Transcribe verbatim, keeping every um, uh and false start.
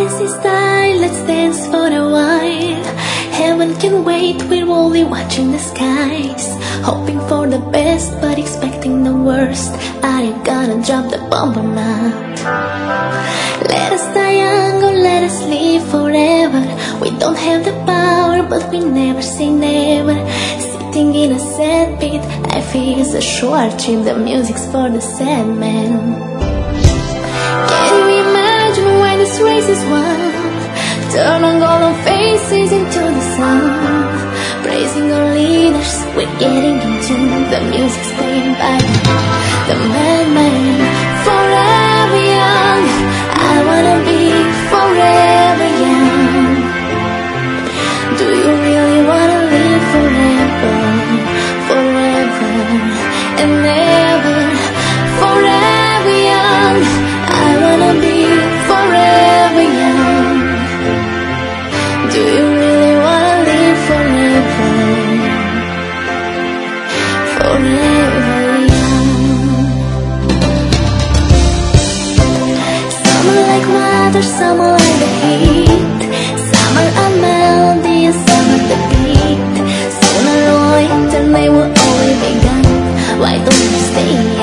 dancing style, let's dance for a while. Heaven can wait, we're only watching the skies, hoping for the best but expecting the worst. Are you gonna drop the bomb or not? Let us die young or let us live forever. We don't have the power but we never say never. Sitting in a sad pit, life is a short trip, the music's for the sad man. Can you imagine when this race is won? Turn our golden faces into the sun, praising our leaders, we're getting in tune. The music's playing by the madman. Forever young, I wanna be forever young. Do you really wanna live forever, forever and ever? Forever young, I wanna be forever young. Do you really wanna live forever, forever young? Some are like water, some are like the heat. Some are a melody and some are the beat. Sooner or later they will only be gone. Why don't you stay?